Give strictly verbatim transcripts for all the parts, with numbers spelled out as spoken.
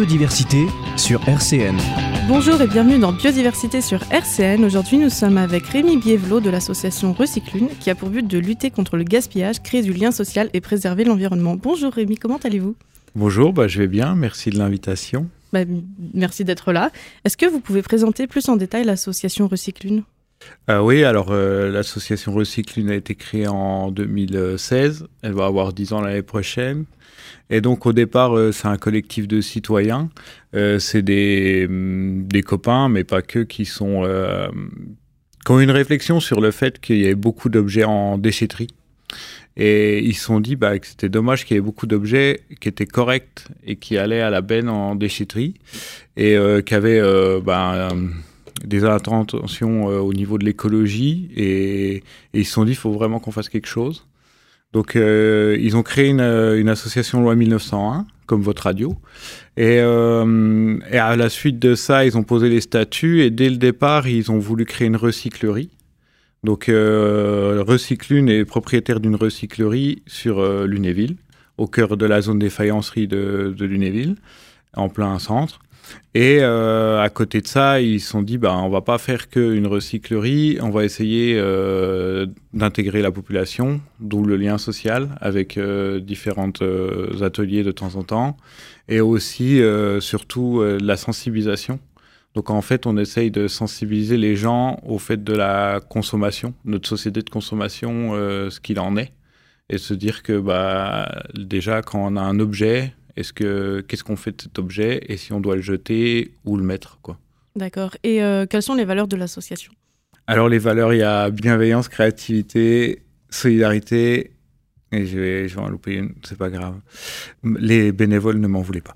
Biodiversité sur R C N. Bonjour et bienvenue dans Biodiversité sur R C N. Aujourd'hui, nous sommes avec Rémi Biévelot de l'association Recyclune qui a pour but de lutter contre le gaspillage, créer du lien social et préserver l'environnement. Bonjour Rémi, comment allez-vous ? Bonjour, bah, je vais bien, merci de l'invitation. Bah, merci d'être là. Est-ce que vous pouvez présenter plus en détail l'association Recyclune ? Euh, oui, alors euh, l'association Recyclune a été créée en deux mille seize, elle va avoir dix ans l'année prochaine. Et donc au départ, euh, c'est un collectif de citoyens, euh, c'est des, des copains, mais pas que, qui, sont, euh, qui ont une réflexion sur le fait qu'il y ait beaucoup d'objets en déchetterie. Et ils se sont dit bah, que c'était dommage qu'il y ait beaucoup d'objets qui étaient corrects et qui allaient à la benne en déchetterie et euh, qui avaient euh, bah, des intentions euh, au niveau de l'écologie. Et, et ils se sont dit qu'il faut vraiment qu'on fasse quelque chose. Donc, euh, ils ont créé une, une association loi mille neuf cent un, comme votre radio. Et, euh, et à la suite de ça, ils ont posé les statuts. Et dès le départ, ils ont voulu créer une recyclerie. Donc, euh, Recyclune est propriétaire d'une recyclerie sur euh, Lunéville, au cœur de la zone des faïenceries de, de Lunéville, en plein centre. Et euh, à côté de ça, ils se sont dit, bah, on va pas faire qu'une recyclerie, on va essayer euh, d'intégrer la population, d'où le lien social avec euh, différents euh, ateliers de temps en temps, et aussi, euh, surtout, euh, la sensibilisation. Donc en fait, on essaye de sensibiliser les gens au fait de la consommation, notre société de consommation, euh, ce qu'il en est, et se dire que bah, déjà, quand on a un objet, est-ce que, qu'est-ce qu'on fait de cet objet et si on doit le jeter ou le mettre, quoi. D'accord. Et euh, quelles sont les valeurs de l'association ? Alors les valeurs, il y a bienveillance, créativité, solidarité, et je vais, je vais en louper une, c'est pas grave. Les bénévoles ne m'en voulaient pas.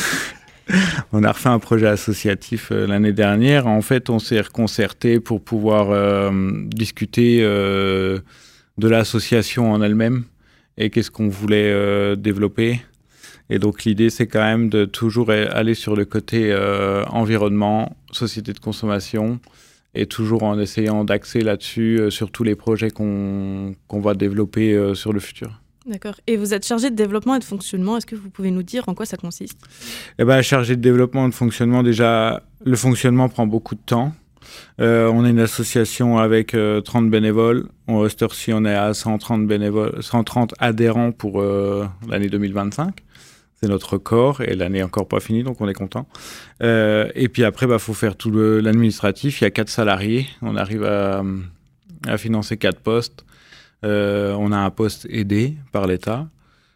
On a refait un projet associatif euh, l'année dernière. En fait, on s'est reconcerté pour pouvoir euh, discuter euh, de l'association en elle-même et qu'est-ce qu'on voulait euh, développer. Et donc, l'idée, c'est quand même de toujours aller sur le côté euh, environnement, société de consommation, et toujours en essayant d'axer là-dessus euh, sur tous les projets qu'on, qu'on va développer euh, sur le futur. D'accord. Et vous êtes chargé de développement et de fonctionnement. Est-ce que vous pouvez nous dire en quoi ça consiste ? Eh ben, chargé de développement et de fonctionnement, déjà, le fonctionnement prend beaucoup de temps. Euh, on est une association avec euh, trente bénévoles. À cette heure-ci, on est à cent trente bénévoles, cent trente adhérents pour euh, l'année deux mille vingt-cinq. C'est notre record et l'année n'est encore pas finie, donc on est content. Euh, et puis après, bah, faut faire tout le, l'administratif. Il y a quatre salariés. On arrive à, à financer quatre postes. Euh, on a un poste aidé par l'État.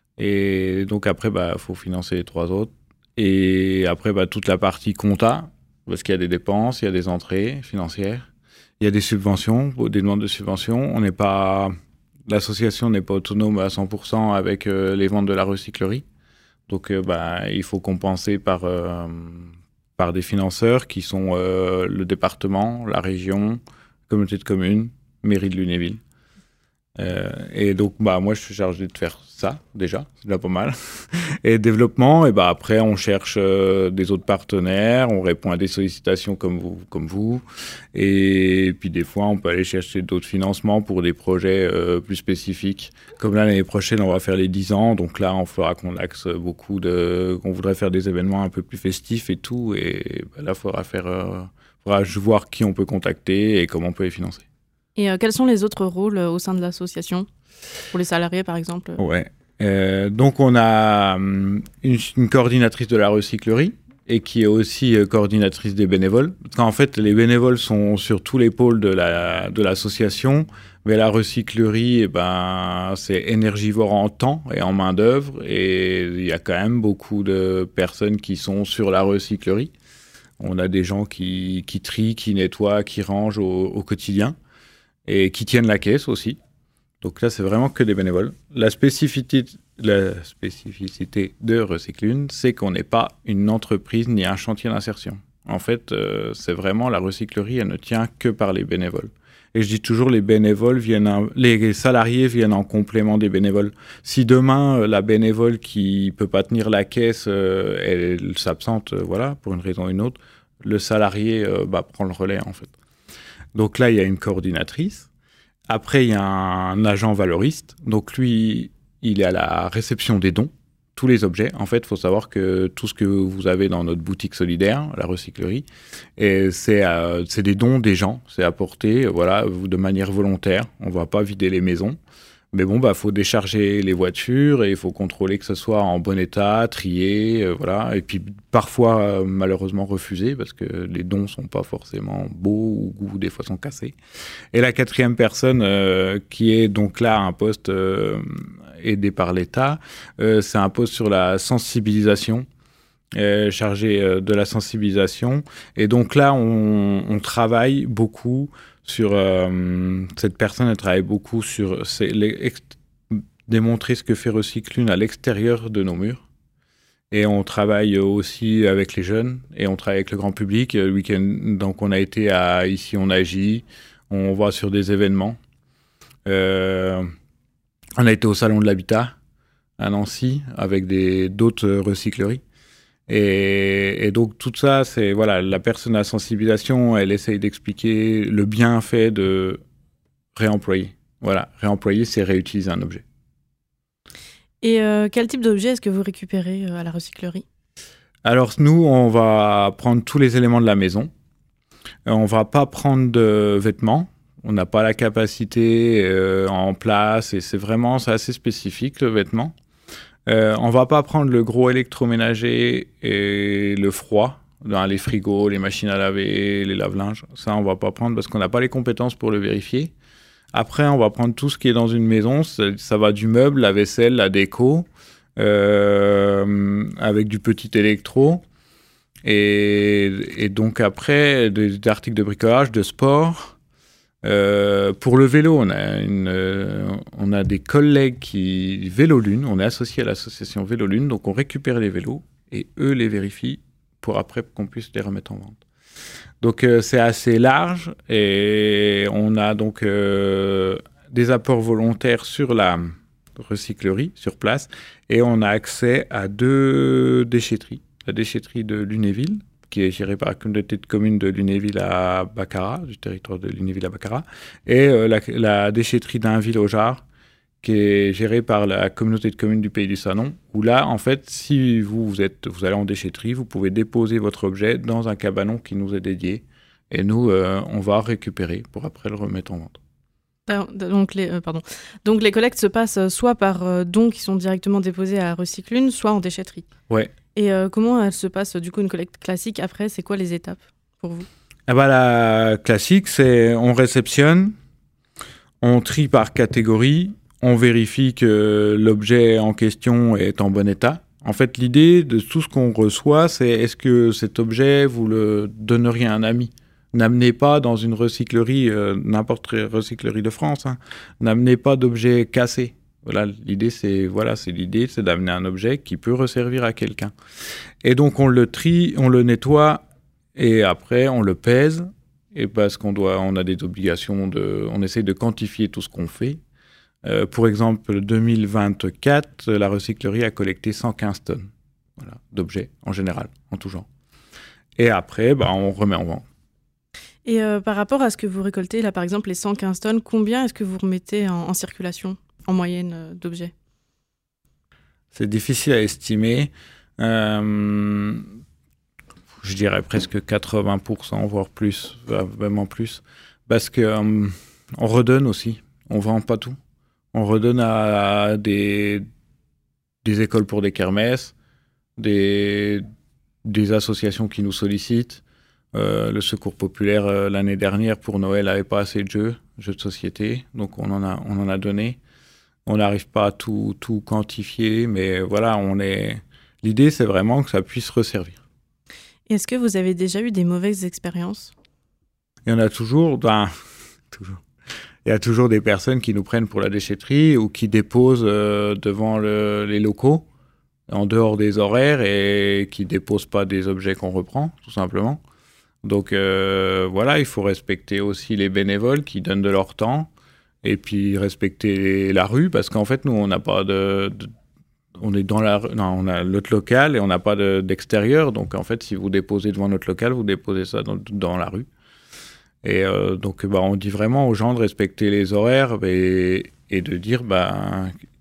Et donc après, bah, faut financer les trois autres. Et après, bah, toute la partie compta, parce qu'il y a des dépenses, il y a des entrées financières, il y a des subventions, des demandes de subventions. On n'est pas, l'association n'est pas autonome à cent pour cent avec euh, les ventes de la recyclerie. Donc, euh, bah, il faut compenser par, euh, par des financeurs qui sont euh, le département, la région, communauté de communes, mairie de Lunéville. Euh, et donc, bah, moi, je suis chargé de faire ça, déjà, c'est déjà pas mal. Et développement, et bah, après, on cherche euh, des autres partenaires, on répond à des sollicitations comme vous, comme vous. Et puis, des fois, on peut aller chercher d'autres financements pour des projets euh, plus spécifiques. Comme là, l'année prochaine, on va faire les dix ans. Donc là, on fera qu'on axe beaucoup de... qu'on voudrait faire des événements un peu plus festifs et tout. Et bah, là, il faudra faire... Euh, faudra voir qui on peut contacter et comment on peut les financer. Et euh, quels sont les autres rôles euh, au sein de l'association ? Pour les salariés, par exemple ? Ouais. Euh, donc, on a une, une coordinatrice de la recyclerie et qui est aussi euh, coordinatrice des bénévoles. Parce qu'en fait, les bénévoles sont sur tous les pôles de, la, de l'association, mais la recyclerie, eh ben, c'est énergivore en temps et en main-d'œuvre. Et il y a quand même beaucoup de personnes qui sont sur la recyclerie. On a des gens qui, qui trient, qui nettoient, qui rangent au, au quotidien. Et qui tiennent la caisse aussi. Donc là, c'est vraiment que des bénévoles. La spécificité, la spécificité de Recyclune, c'est qu'on n'est pas une entreprise ni un chantier d'insertion. En fait, euh, c'est vraiment la recyclerie, elle ne tient que par les bénévoles. Et je dis toujours, les bénévoles viennent, un, les salariés viennent en complément des bénévoles. Si demain, la bénévole qui peut pas tenir la caisse, euh, elle s'absente, euh, voilà, pour une raison ou une autre, le salarié euh, bah, prend le relais, en fait. Donc là, il y a une coordinatrice. Après, il y a un agent valoriste. Donc lui, il est à la réception des dons. tous les objets. En fait, il faut savoir que tout ce que vous avez dans notre boutique solidaire, la recyclerie, et c'est, euh, c'est des dons des gens. C'est apporté voilà, de manière volontaire. On ne va pas vider les maisons. Mais bon, bah, faut décharger les voitures et il faut contrôler que ce soit en bon état, trié, euh, voilà. Et puis parfois, euh, malheureusement, refusé parce que les dons sont pas forcément beaux ou, ou des fois sont cassés. Et la quatrième personne euh, qui est donc là à un poste euh, aidé par l'État, euh, c'est un poste sur la sensibilisation. Euh, chargé euh, de la sensibilisation. Et donc là, on, on travaille beaucoup sur... Euh, cette personne, elle travaille beaucoup sur c'est les, ex, démontrer ce que fait Recyclune à l'extérieur de nos murs. Et on travaille aussi avec les jeunes et on travaille avec le grand public. Le week-end, donc on a été à Ici on agit, on va sur des événements. Euh, on a été au Salon de l'Habitat à Nancy avec des, d'autres recycleries. Et, et donc tout ça, c'est voilà, la personne à sensibilisation, elle essaye d'expliquer le bienfait de réemployer. Voilà, réemployer, c'est réutiliser un objet. Et euh, quel type d'objet est-ce que vous récupérez euh, à la recyclerie ? Alors nous, on va prendre tous les éléments de la maison. Euh, on va pas prendre de vêtements. On n'a pas la capacité euh, en place et c'est vraiment, c'est assez spécifique le vêtement. Euh, on va pas prendre le gros électroménager et le froid, dans les frigos, les machines à laver, les lave-linges. Ça, on va pas prendre parce qu'on n'a pas les compétences pour le vérifier. Après, on va prendre tout ce qui est dans une maison. Ça, ça va du meuble, la vaisselle, la déco, euh, avec du petit électro. Et, et donc après, des, des articles de bricolage, de sport. Euh, pour le vélo, on a, une, euh, on a des collègues qui... Vélolune, on est associé à l'association Vélolune, donc on récupère les vélos et eux les vérifient pour après qu'on puisse les remettre en vente. Donc euh, c'est assez large et on a donc euh, des apports volontaires sur la recyclerie, sur place, et on a accès à deux déchetteries. La déchetterie de Lunéville, qui est gérée par la communauté de communes de Lunéville à Baccarat, du territoire de Lunéville à Baccarat, et euh, la, la déchetterie d'Ainville-au-Jard, qui est gérée par la communauté de communes du Pays du Salon, où là, en fait, si vous, vous, êtes, vous allez en déchetterie, vous pouvez déposer votre objet dans un cabanon qui nous est dédié, et nous, euh, on va récupérer pour après le remettre en vente. Donc les, euh, pardon. Donc les collectes se passent soit par euh, dons qui sont directement déposés à Recyclune, soit en déchetterie. Ouais. Et euh, comment elle se passe, du coup, une collecte classique après ? C'est quoi les étapes pour vous ? Eh ben, la classique, c'est on réceptionne, on trie par catégorie, on vérifie que l'objet en question est en bon état. En fait, l'idée de tout ce qu'on reçoit, c'est est-ce que cet objet, vous le donneriez à un ami ? N'amenez pas dans une recyclerie, euh, n'importe quelle recyclerie de France, hein, n'amenez pas d'objets cassés. Voilà, l'idée, c'est, voilà, c'est l'idée, c'est d'amener un objet qui peut resservir à quelqu'un. Et donc, on le trie, on le nettoie, et après, on le pèse, et parce qu'on doit, on a des obligations de, on essaie de quantifier tout ce qu'on fait. Euh, pour exemple, deux mille vingt-quatre, la recyclerie a collecté cent quinze tonnes, voilà, d'objets, en général, en tout genre. Et après, bah, on remet en vente. Et euh, par rapport à ce que vous récoltez, là, par exemple, les cent quinze tonnes, combien est-ce que vous remettez en, en circulation en moyenne euh, d'objets ? C'est difficile à estimer. Euh, je dirais presque quatre-vingts pour cent, voire plus, vraiment plus. Parce qu'on euh, redonne aussi. On ne vend pas tout. On redonne à des, des écoles pour des kermesses, des, des associations qui nous sollicitent. Euh, le Secours populaire, euh, l'année dernière, pour Noël, n'avait pas assez de jeux, jeux de société. Donc, on en a, on en a donné. On n'arrive pas à tout, tout quantifier, mais voilà, on est... l'idée, c'est vraiment que ça puisse resservir. Est-ce que vous avez déjà eu des mauvaises expériences ? Il y en a toujours, ben, toujours. Il y a toujours des personnes qui nous prennent pour la déchetterie ou qui déposent euh, devant le, les locaux, en dehors des horaires, et qui ne déposent pas des objets qu'on reprend, tout simplement. Donc euh, voilà, il faut respecter aussi les bénévoles qui donnent de leur temps. Et puis respecter la rue, parce qu'en fait, nous, on n'a pas de, de... On est dans la... Non, on a notre local et on n'a pas de, d'extérieur. Donc, en fait, si vous déposez devant notre local, vous déposez ça dans, dans la rue. Et euh, donc, bah, on dit vraiment aux gens de respecter les horaires et, et de dire... Bah,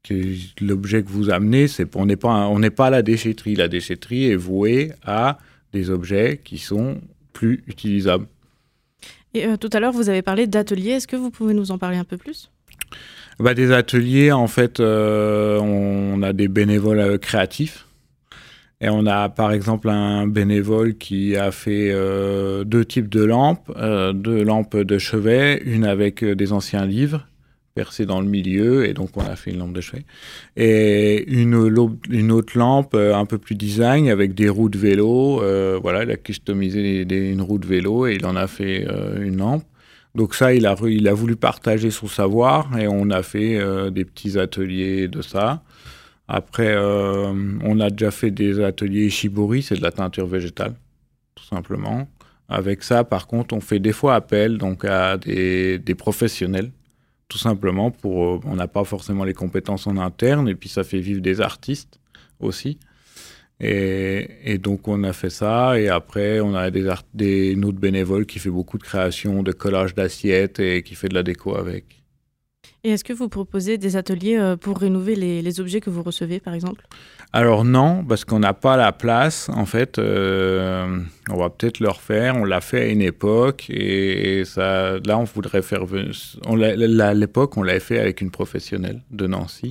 que l'objet que vous amenez, c'est, on n'est pas, on n'est pas à la déchetterie. La déchetterie est vouée à des objets qui sont plus utilisables. Et euh, tout à l'heure, vous avez parlé d'ateliers. Est-ce que vous pouvez nous en parler un peu plus ? Bah, des ateliers, en fait, euh, on a des bénévoles euh, créatifs. Et on a par exemple un bénévole qui a fait euh, deux types de lampes, euh, deux lampes de chevet, une avec euh, des anciens livres percés dans le milieu, et donc on a fait une lampe de chevet. Et une, une autre lampe euh, un peu plus design avec des roues de vélo. Euh, voilà, il a customisé des, des, une roue de vélo et il en a fait euh, une lampe. Donc ça, il a, il a voulu partager son savoir et on a fait euh, des petits ateliers de ça. Après, euh, on a déjà fait des ateliers shibori, c'est de la teinture végétale, tout simplement. Avec ça, par contre, on fait des fois appel donc, à des, des professionnels, tout simplement. Pour, euh, on n'a pas forcément les compétences en interne, et puis ça fait vivre des artistes aussi. Et, et donc, on a fait ça. Et après, on a des, art- des, une autre bénévole qui fait beaucoup de création, de collage d'assiettes et qui fait de la déco avec. Et est-ce que vous proposez des ateliers pour rénover les, les objets que vous recevez, par exemple ? Alors non, parce qu'on n'a pas la place. En fait, euh, on va peut-être le refaire. On l'a fait à une époque et, et ça, là, on voudrait faire... On l'a, là, à l'époque, on l'avait fait avec une professionnelle de Nancy.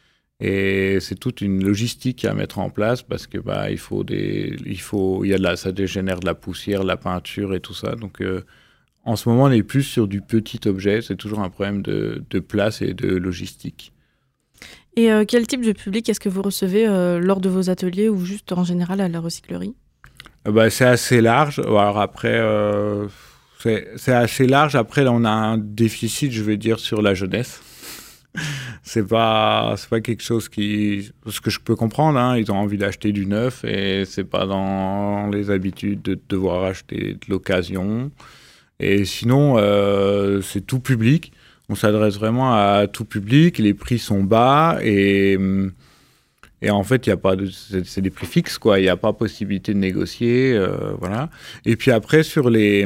Et c'est toute une logistique à mettre en place parce que bah, il faut des, il faut, il y a de la, ça dégénère de la poussière, de la peinture et tout ça. Donc euh, en ce moment, on est plus sur du petit objet. C'est toujours un problème de, de place et de logistique. Et euh, quel type de public est-ce que vous recevez euh, lors de vos ateliers ou juste en général à la recyclerie ? euh, bah, C'est assez large. Alors après, euh, c'est, c'est assez large. Après, là, on a un déficit, je vais dire, sur la jeunesse. C'est pas, c'est pas quelque chose qui... Ce que je peux comprendre, hein, ils ont envie d'acheter du neuf et c'est pas dans les habitudes de devoir acheter de l'occasion. Et sinon, euh, c'est tout public. On s'adresse vraiment à tout public. Les prix sont bas et, et en fait, il y a pas de, c'est, c'est des prix fixes, quoi. Il n'y a pas possibilité de négocier, euh, voilà. Et puis après, sur les...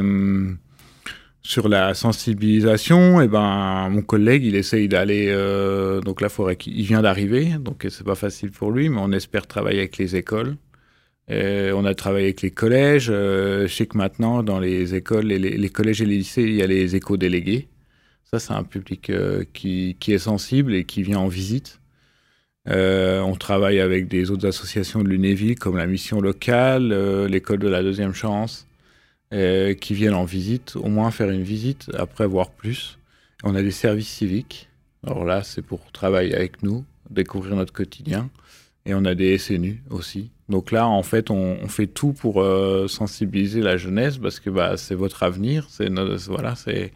Sur la sensibilisation, eh ben, mon collègue, il essaye d'aller... Euh, donc là, faudrait qu'il il vient d'arriver, donc c'est pas facile pour lui, mais on espère travailler avec les écoles. Et on a travaillé avec les collèges. Euh, je sais que maintenant, dans les écoles, les, les collèges et les lycées, il y a les éco-délégués. Ça, c'est un public euh, qui, qui est sensible et qui vient en visite. Euh, on travaille avec des autres associations de Lunéville, comme la Mission Locale, euh, l'école de la Deuxième Chance, Euh, qui viennent en visite, au moins faire une visite, après voir plus. On a des services civiques. Alors là, c'est pour travailler avec nous, découvrir notre quotidien. Et on a des S N U aussi. Donc là, en fait, on, on fait tout pour euh, sensibiliser la jeunesse parce que bah, c'est votre avenir. C'est notre, voilà, c'est,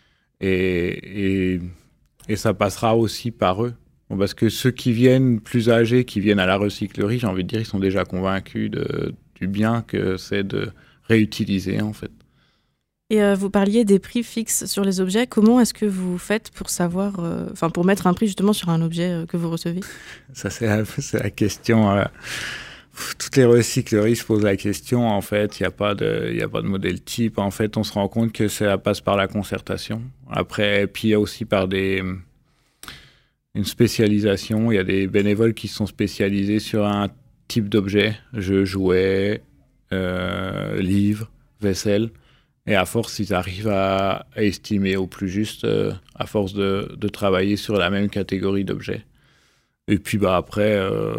et, et, et ça passera aussi par eux. Bon, parce que ceux qui viennent plus âgés, qui viennent à la recyclerie, j'ai envie de dire, ils sont déjà convaincus de, du bien que c'est de réutiliser en fait. Et euh, vous parliez des prix fixes sur les objets. Comment est-ce que vous faites pour savoir, enfin euh, pour mettre un prix justement sur un objet euh, que vous recevez ? Ça c'est la, c'est la question. Euh, toutes les recycleries se posent la question. En fait, il n'y a pas de, il y a pas de modèle type. En fait, on se rend compte que ça passe par la concertation. Après, puis il y a aussi par des une spécialisation. Il y a des bénévoles qui sont spécialisés sur un type d'objet, jeux, jouets. Euh, livres, vaisselle, et à force ils arrivent à, à estimer au plus juste euh, à force de, de travailler sur la même catégorie d'objets. Et puis bah après euh,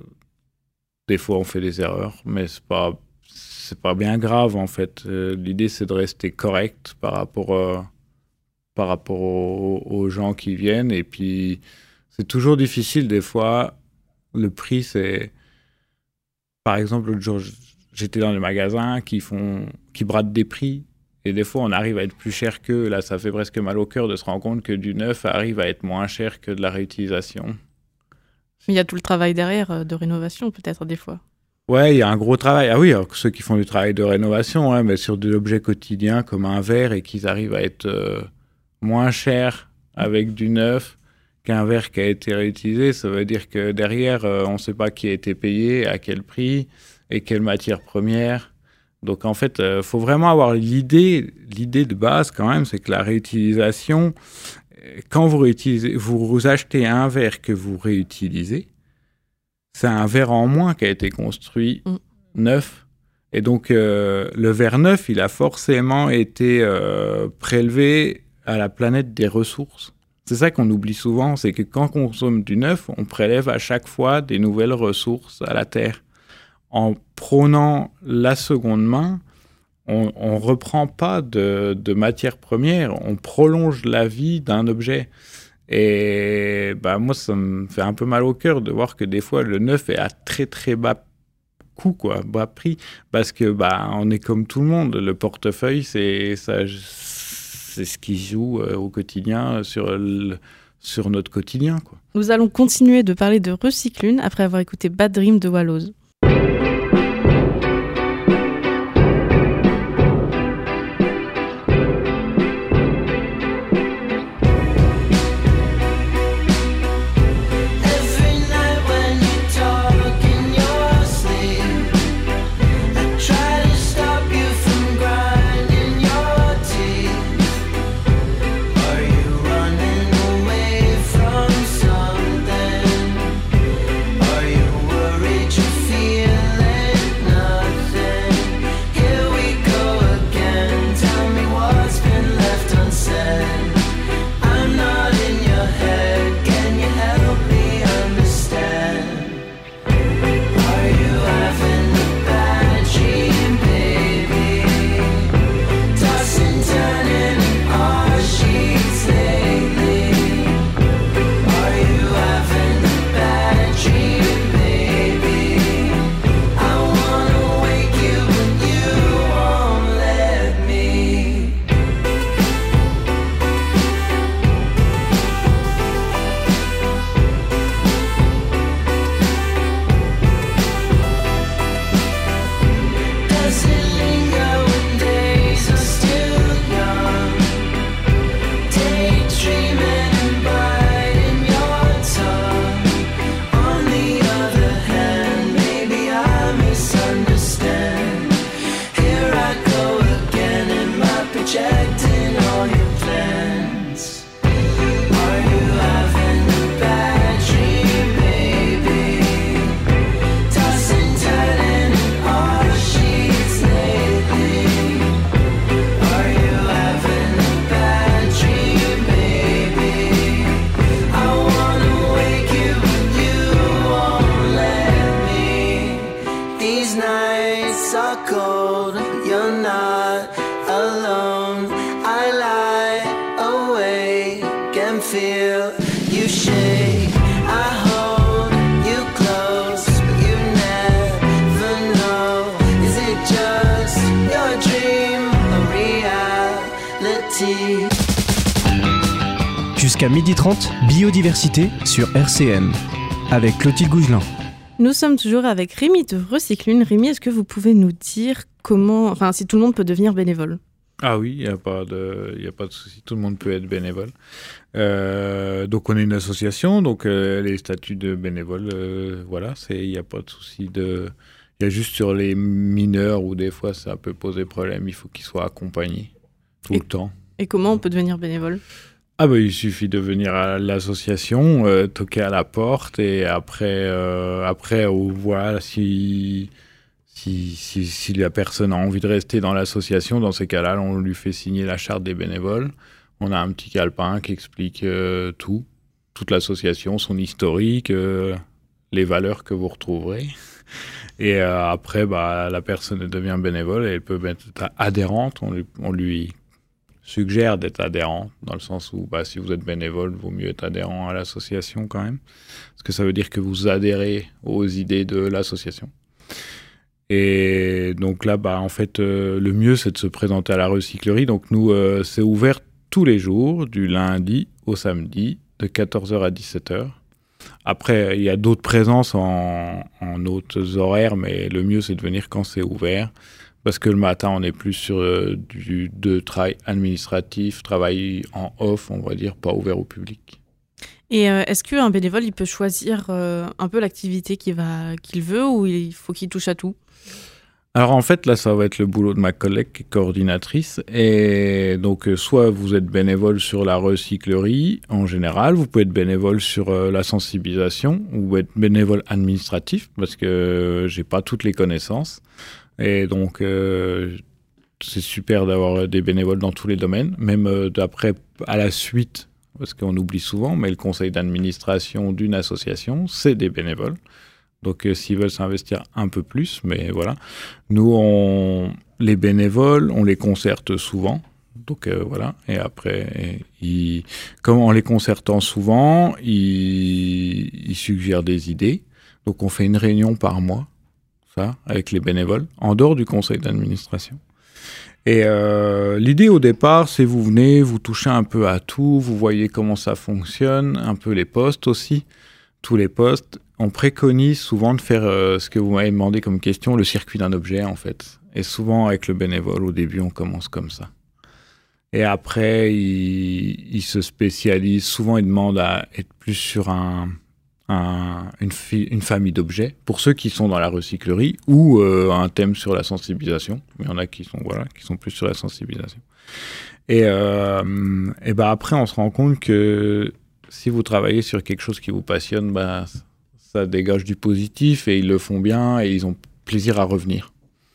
des fois on fait des erreurs, mais c'est pas c'est pas bien grave en fait. Euh, l'idée c'est de rester correct par rapport euh, par rapport aux, aux gens qui viennent, et puis c'est toujours difficile des fois. Le prix, c'est par exemple l'autre jour j'étais dans les magasins qui font, qui bradent des prix, et des fois on arrive à être plus cher qu'eux. Là, ça fait presque mal au cœur de se rendre compte que du neuf arrive à être moins cher que de la réutilisation. Il y a tout le travail derrière de rénovation, peut-être des fois. Ouais, il y a un gros travail. Ah oui, alors ceux qui font du travail de rénovation, ouais, mais sur de l'objet quotidien comme un verre, et qu'ils arrivent à être euh, moins cher avec du neuf qu'un verre qui a été réutilisé, ça veut dire que derrière, euh, on ne sait pas qui a été payé, à quel prix et quelle matière première. Donc en fait, il euh, faut vraiment avoir l'idée, l'idée de base quand même, c'est que la réutilisation, quand vous réutilisez, vous achetez un verre que vous réutilisez, c'est un verre en moins qui a été construit mmh. neuf. Et donc, euh, le verre neuf, il a forcément été euh, prélevé à la planète des ressources. C'est ça qu'on oublie souvent, c'est que quand on consomme du neuf, on prélève à chaque fois des nouvelles ressources à la Terre. En prônant la seconde main, on ne reprend pas de, de matière première, on prolonge la vie d'un objet. Et bah, moi, ça me fait un peu mal au cœur de voir que des fois, le neuf est à très très bas coût, quoi, bas prix, parce que bah, on est comme tout le monde. Le portefeuille, c'est, ça, c'est ce qui joue euh, au quotidien sur, le, sur notre quotidien, quoi. Nous allons continuer de parler de Recyclune après avoir écouté Bad Dream de Wallows. Jusqu'à midi trente, biodiversité sur R C N, avec Clotilde Gougelin. Nous sommes toujours avec Rémi de Recyclune. Rémi, est-ce que vous pouvez nous dire comment, enfin, si tout le monde peut devenir bénévole ? Ah oui, il n'y a pas de, il y a pas de souci, tout le monde peut être bénévole. Euh, donc on est une association, donc euh, les statuts de bénévole, euh, voilà, c'est, il n'y a pas de souci de, il y a juste sur les mineurs où des fois ça peut poser problème, il faut qu'ils soient accompagnés tout et, le temps. Et comment on peut devenir bénévole ? Ah bah il suffit de venir à l'association, euh, toquer à la porte et après, euh, après on voit si, si, si, si la personne a envie de rester dans l'association. Dans ces cas-là, on lui fait signer la charte des bénévoles. On a un petit calepin qui explique euh, tout, toute l'association, son historique, euh, les valeurs que vous retrouverez. Et euh, après, bah, la personne devient bénévole et elle peut être adhérente. On lui, on lui suggère d'être adhérent, dans le sens où bah, si vous êtes bénévole, il vaut mieux être adhérent à l'association quand même, parce que ça veut dire que vous adhérez aux idées de l'association. Et donc là, bah, en fait, euh, le mieux, c'est de se présenter à la recyclerie. Donc nous, euh, c'est ouvert tous les jours, du lundi au samedi, de quatorze heures à dix-sept heures. Après, il y a d'autres présences en, en autres horaires, mais le mieux, c'est de venir quand c'est ouvert. Parce que le matin, on est plus sur euh, du de travail administratif, travail en off, on va dire, pas ouvert au public. Et euh, est-ce qu'un bénévole, il peut choisir euh, un peu l'activité qu'il, va, qu'il veut ou il faut qu'il touche à tout ? Alors en fait, là, ça va être le boulot de ma collègue qui est coordinatrice. Et donc, euh, soit vous êtes bénévole sur la recyclerie en général, vous pouvez être bénévole sur euh, la sensibilisation, ou être bénévole administratif, parce que euh, j'ai pas toutes les connaissances. Et donc, euh, c'est super d'avoir des bénévoles dans tous les domaines, même euh, d'après, à la suite, parce qu'on oublie souvent, mais le conseil d'administration d'une association, c'est des bénévoles. Donc, euh, s'ils veulent s'investir un peu plus, mais voilà. Nous, on, les bénévoles, on les concerte souvent. Donc, euh, voilà. Et après, ils, comme en les concertant souvent, ils, ils suggèrent des idées. Donc, on fait une réunion par mois, ça, avec les bénévoles, en dehors du conseil d'administration. Et euh, l'idée au départ, c'est vous venez, vous touchez un peu à tout, vous voyez comment ça fonctionne, un peu les postes aussi, tous les postes. On préconise souvent de faire euh, ce que vous m'avez demandé comme question, le circuit d'un objet en fait. Et souvent avec le bénévole, au début, on commence comme ça. Et après, il, il se spécialise. Souvent, il demande à être plus sur un, un, une, fi- une famille d'objets, pour ceux qui sont dans la recyclerie, ou euh, un thème sur la sensibilisation. Il y en a qui sont, voilà, qui sont plus sur la sensibilisation. Et, euh, et ben après, on se rend compte que si vous travaillez sur quelque chose qui vous passionne, ben, ça dégage du positif et ils le font bien et ils ont plaisir à revenir.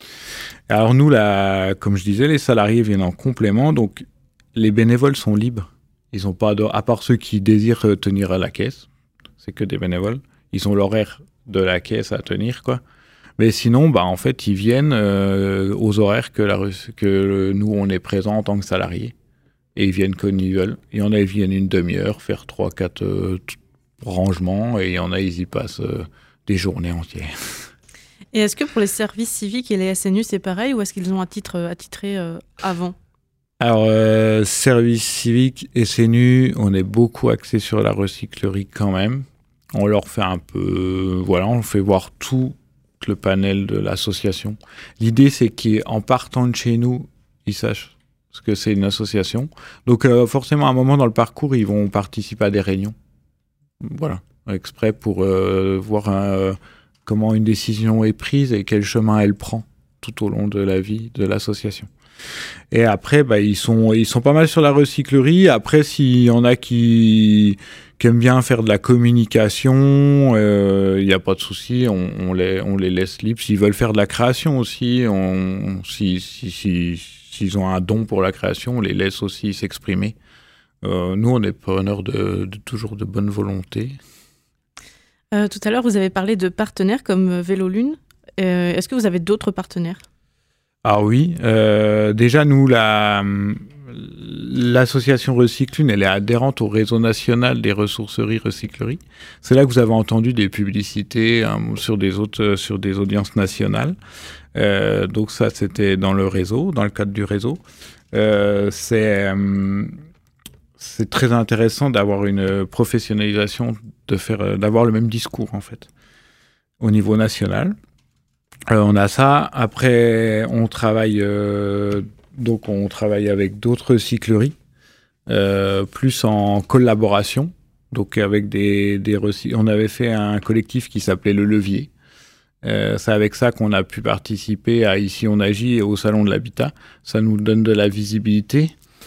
Alors nous, là, comme je disais, les salariés viennent en complément, donc les bénévoles sont libres. Ils ont pas de, à part ceux qui désirent tenir à la caisse, c'est que des bénévoles. Ils ont l'horaire de la caisse à tenir, quoi. Mais sinon, bah en fait, ils viennent euh, aux horaires que, la, que nous on est présent en tant que salariés et ils viennent comme ils veulent. Il y en a, ils viennent une demi-heure faire trois, quatre euh, rangements et il y en a, ils y passent euh, des journées entières. Et est-ce que pour les services civiques et les S N U, c'est pareil ou est-ce qu'ils ont un titre attitré euh, avant ? Alors, euh, service civique, S N U, on est beaucoup axé sur la recyclerie quand même. On leur fait un peu... Voilà, on fait voir tout le panel de l'association. L'idée, c'est qu'en partant de chez nous, ils sachent ce que c'est une association. Donc, euh, forcément, à un moment dans le parcours, ils vont participer à des réunions. Voilà, exprès pour euh, voir un, comment une décision est prise et quel chemin elle prend tout au long de la vie de l'association. Et après, bah, ils sont, ils sont pas mal sur la recyclerie. Après, s'il y en a qui, qui aiment bien faire de la communication, il euh, n'y a pas de souci, on, on, les, on les laisse libres. S'ils veulent faire de la création aussi, on, si, si, si, s'ils ont un don pour la création, on les laisse aussi s'exprimer. Euh, nous, on est preneurs de, de toujours de bonne volonté. Euh, tout à l'heure, vous avez parlé de partenaires comme Vélo Lune. Euh, est-ce que vous avez d'autres partenaires ? Ah oui, euh, déjà nous, la, l'association Recyclune, elle est adhérente au réseau national des ressourceries recycleries. C'est là que vous avez entendu des publicités hein, sur des autres, sur des audiences nationales. Euh, donc ça, c'était dans le réseau, dans le cadre du réseau. Euh, c'est, euh, c'est très intéressant d'avoir une professionnalisation, de faire, d'avoir le même discours en fait, au niveau national. Euh, on a ça. Après, on travaille euh, donc on travaille avec d'autres recycleries, euh, plus en collaboration. Donc avec des, des recy- on avait fait un collectif qui s'appelait Le Levier. Euh, c'est avec ça qu'on a pu participer à Ici on agit et au Salon de l'Habitat. Ça nous donne de la visibilité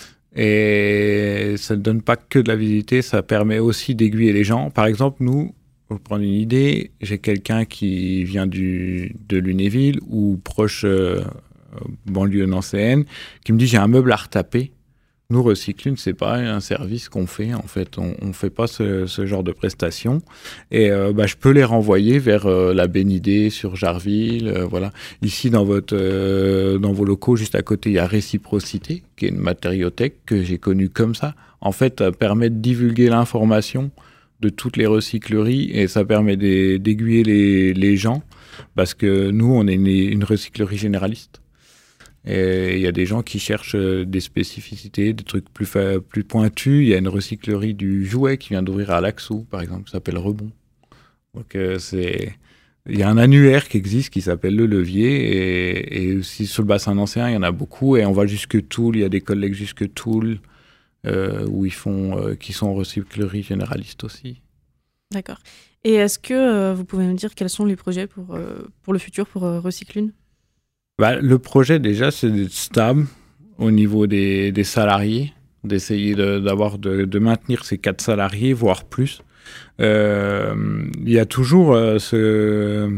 et ça ne donne pas que de la visibilité, ça permet aussi d'aiguiller les gens. Par exemple, nous, pour prendre une idée, j'ai quelqu'un qui vient du, de Lunéville ou proche euh, banlieue nancéenne qui me dit j'ai un meuble à retaper. Nous, Recyclune, c'est pas un service qu'on fait. En fait, on, on fait pas ce, ce genre de prestations. Et euh, bah, je peux les renvoyer vers euh, la Bénidée sur Jarville. Euh, voilà. Ici, dans votre, euh, dans vos locaux, juste à côté, il y a Réciprocité, qui est une matériothèque que j'ai connue comme ça. En fait, ça permet de divulguer l'information de toutes les recycleries et ça permet d'aiguiller les, les gens parce que nous, on est une, une recyclerie généraliste. Et il y a des gens qui cherchent des spécificités, des trucs plus, fa- plus pointus. Il y a une recyclerie du jouet qui vient d'ouvrir à Laxou, par exemple, qui s'appelle Rebond. Donc, euh, c'est... il y a un annuaire qui existe qui s'appelle Le Levier. Et, et aussi sur le bassin nancéen, il y en a beaucoup. Et on va jusque Toul. Il y a des collègues jusque Toul euh, où ils font, euh, qui sont en recyclerie généraliste aussi. D'accord. Et est-ce que euh, vous pouvez nous dire quels sont les projets pour, euh, pour le futur pour euh, Recyclune ? Bah, le projet, déjà, c'est d'être stable au niveau des, des salariés, d'essayer de, d'avoir, de, de maintenir ces quatre salariés, voire plus. Euh, il y a toujours euh, ce,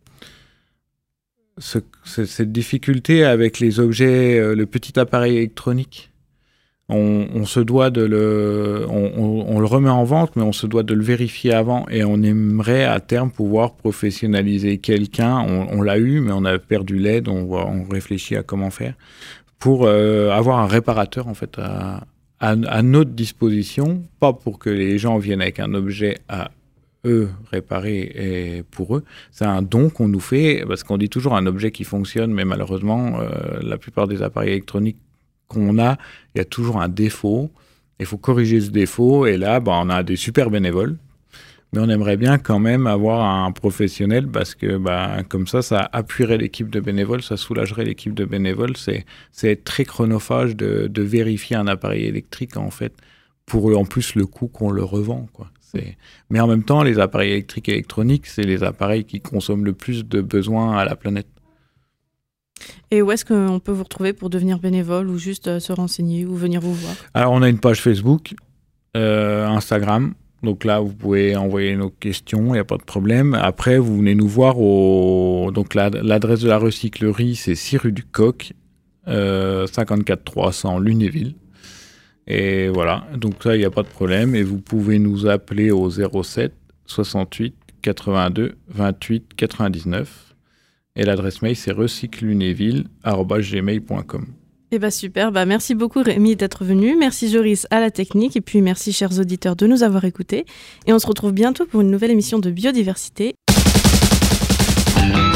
ce, ce, cette difficulté avec les objets, euh, le petit appareil électronique. On, on se doit de le, on, on, on le remet en vente, mais on se doit de le vérifier avant, et on aimerait à terme pouvoir professionnaliser quelqu'un. On, on l'a eu, mais on a perdu l'aide. On, on réfléchit à comment faire pour euh, avoir un réparateur en fait à, à, à notre disposition, pas pour que les gens viennent avec un objet à eux réparer et pour eux. C'est un don qu'on nous fait parce qu'on dit toujours un objet qui fonctionne, mais malheureusement, euh, la plupart des appareils électroniques qu'on a, il y a toujours un défaut. Il faut corriger ce défaut. Et là, bah, on a des super bénévoles. Mais on aimerait bien quand même avoir un professionnel parce que bah, comme ça, ça appuierait l'équipe de bénévoles, ça soulagerait l'équipe de bénévoles. C'est, c'est très chronophage de, de vérifier un appareil électrique, en fait, pour eux, en plus le coût qu'on le revend, quoi. C'est... Mais en même temps, les appareils électriques et électroniques, c'est les appareils qui consomment le plus de besoins à la planète. Et où est-ce qu'on peut vous retrouver pour devenir bénévole ou juste euh, se renseigner ou venir vous voir? Alors, on a une page Facebook, euh, Instagram. Donc là, vous pouvez envoyer nos questions, il n'y a pas de problème. Après, vous venez nous voir au... Donc la, l'adresse de la recyclerie, c'est six rue du Coq, euh, cinquante-quatre trois cents Lunéville. Et voilà, donc ça, il n'y a pas de problème. Et vous pouvez nous appeler au zéro sept soixante-huit quatre-vingt-deux vingt-huit quatre-vingt-dix-neuf. Et l'adresse mail, c'est recyclunéville arobase gmail point com. Eh bien super, bah, merci beaucoup Rémi d'être venu, merci Joris à la technique et puis merci chers auditeurs de nous avoir écoutés. Et on se retrouve bientôt pour une nouvelle émission de Biodiversité.